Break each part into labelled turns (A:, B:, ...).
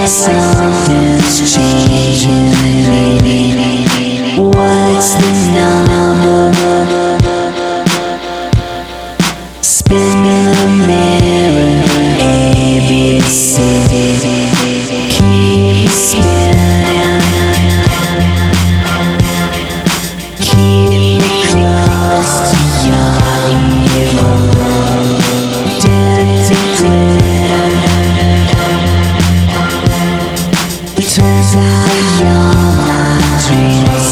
A: Something's changing. What's the number? Spinning the mirror, ABC. Keep spinning. Keep me close to your evil. Dirty glitter. Turns out you're my dreams.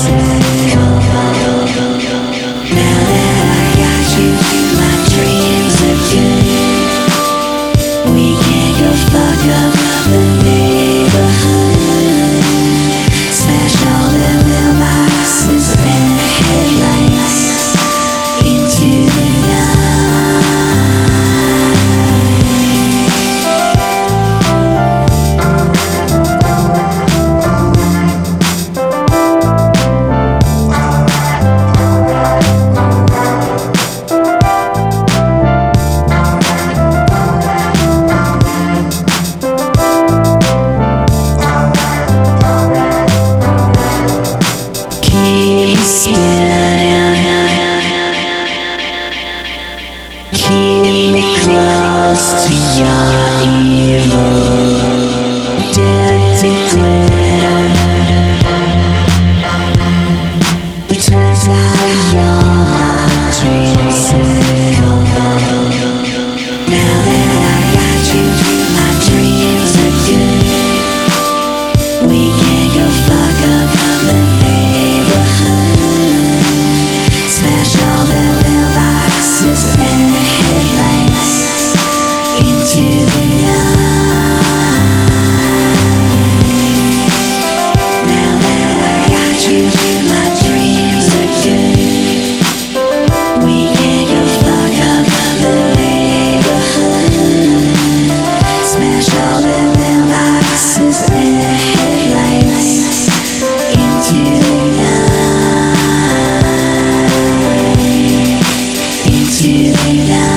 A: Now that I got you, my dreams are good. We can go fuck up the neighborhood. Smash all the mailboxes and headlights into the keep me close to your evil. Dirty glitter. It turns out you're my dreams. Now that I got you, my dreams are good. We can go fuck up the neighborhood. Smash all the mailboxes and headlights into the night. Now that I got you, my dreams are good. We can go fuck up the neighborhood. Smash all the mailboxes and headlights into the night. Into the night.